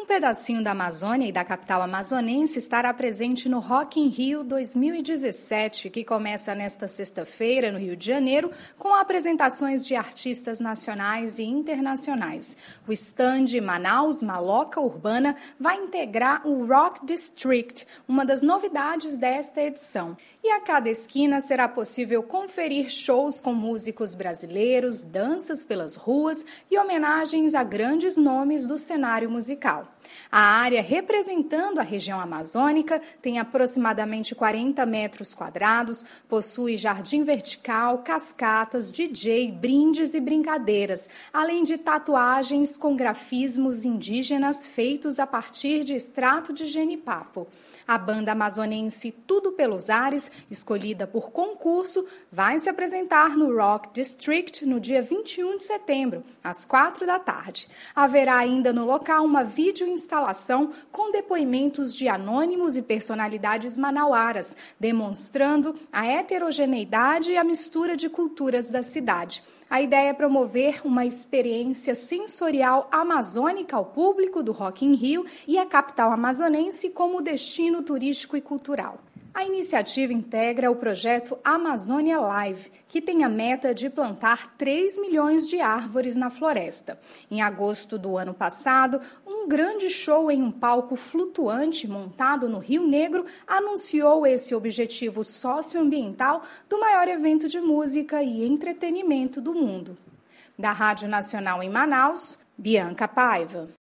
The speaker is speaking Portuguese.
Um pedacinho da Amazônia e da capital amazonense estará presente no Rock in Rio 2017, que começa nesta sexta-feira no Rio de Janeiro, com apresentações de artistas nacionais e internacionais. O stand Manaus Maloca Urbana vai integrar o Rock District, uma das novidades desta edição. E a cada esquina será possível conferir shows com músicos brasileiros, danças pelas ruas e homenagens a grandes nomes do cenário musical. A área representando a região amazônica tem aproximadamente 40 metros quadrados, possui jardim vertical, cascatas, DJ, brindes e brincadeiras, além de tatuagens com grafismos indígenas feitos a partir de extrato de genipapo. A banda amazonense Tudo Pelos Ares, escolhida por concurso, vai se apresentar no Rock District no dia 21 de setembro, às 4 da tarde. Haverá ainda no local uma videoinstalação com depoimentos de anônimos e personalidades manauaras, demonstrando a heterogeneidade e a mistura de culturas da cidade. A ideia é promover uma experiência sensorial amazônica ao público do Rock in Rio e a capital amazonense como destino turístico e cultural. A iniciativa integra o projeto Amazônia Live, que tem a meta de plantar 3 milhões de árvores na floresta. Em agosto do ano passado, um grande show em um palco flutuante montado no Rio Negro anunciou esse objetivo socioambiental do maior evento de música e entretenimento do mundo. Da Rádio Nacional em Manaus, Bianca Paiva.